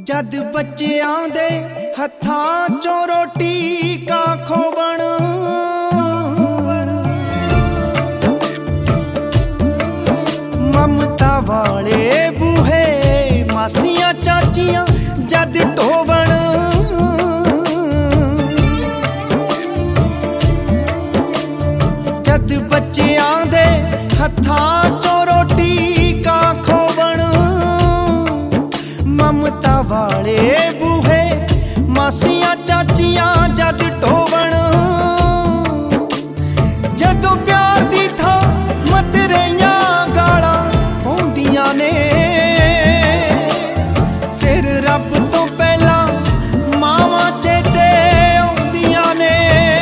जद बच्चियां दे हत्थां चों रोटी का खोवण, ममता वाले बूहे मासियां चाचियां जद ढोवण, जद बच्चियां दे हत्थां चों रोटी का खोवण, ममता वाले बूहे मासियां चाचियां जद ढोवण, जदों प्यार दी था मतरेयां गालां पौंदियां ने, फिर रब तो पहला मावां चेते आउंदियां ने,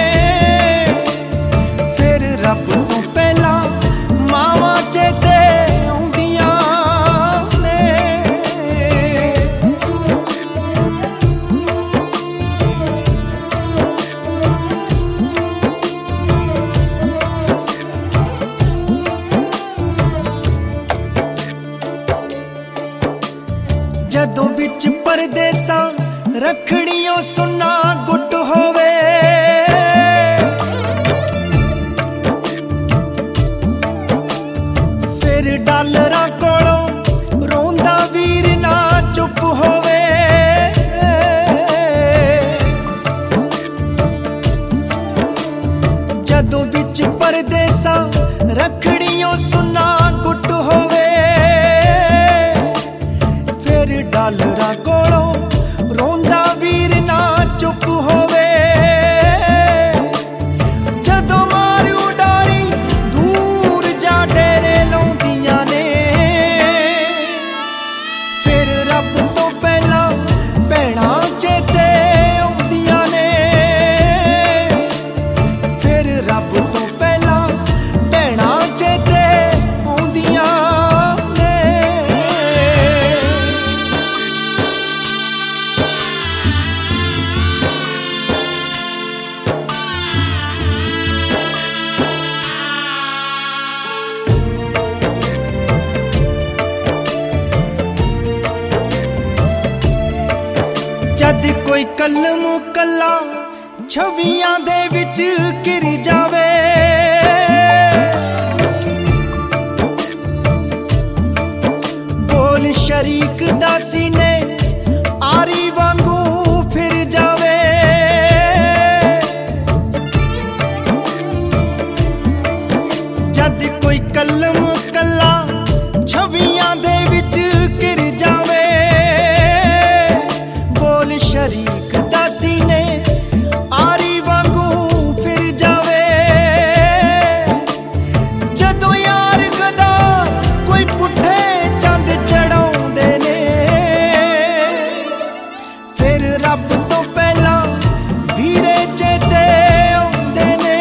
फिर रब तो पहला मावां चेते आउंदियां ने। जदों बिच परदेसां रखड़ियों सुन्ना गुट होवे, फिर डालरां कोलों रोंदा वीर ना चुप होवे, जदों बिच परदेसां रखड़ियों सुन्ना गुट होवे, डालरां कोलों रोंदा वीर ना चुप होवे, जदों मार उडारी दूर जा डेरे लाउंदियां ने, फिर रब तो पहला भैणां चेते आउंदियां ने, फिर रब तो पहला भैणां चेते आउंदियां। जद कोई कलम कला छवियां दे विच घिर जावे, बोल शरीक दासी ने आरी वांगू फिर जावे, जद कोई कलम कला छवियां दे विच घिर जावे, शरीक दासी ने आरी वांगू फिर जावे, जदों यार गदा कोई पुठे चंद चढ़ाउंदे ने, फिर रब तो पहला वीरे चेते आउंदे ने,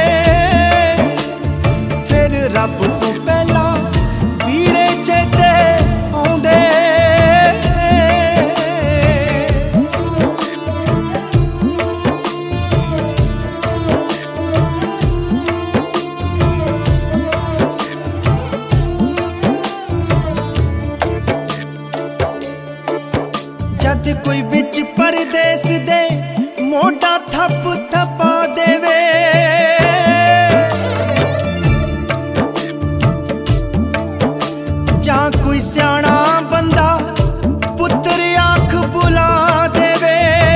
फिर रब तो पहला वीरे चेते आउंदे। जद कोई बिच परदेस दे मोटा थप थपा देवे, जां कोई स्याणा बंदा पुत्र आख बुला देवे,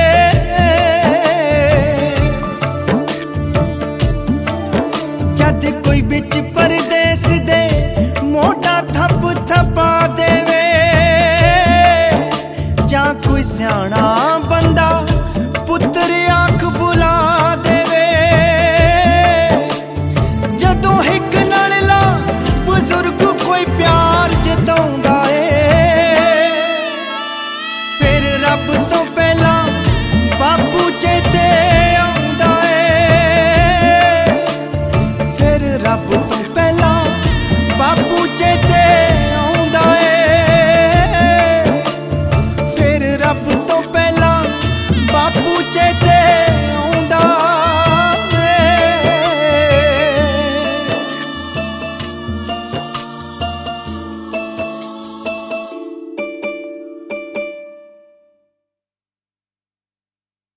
जद कोई बिच परदेस दे मोटा थप थपा देवे, जां कोई स्याणा बंदा पुत्र आख बुला देवे, जदों हिक नाल बुजुर्ग कोई प्यार जताउंदा ए, फिर रब तो पहला बापू चेते आउंदा ए, फिर रब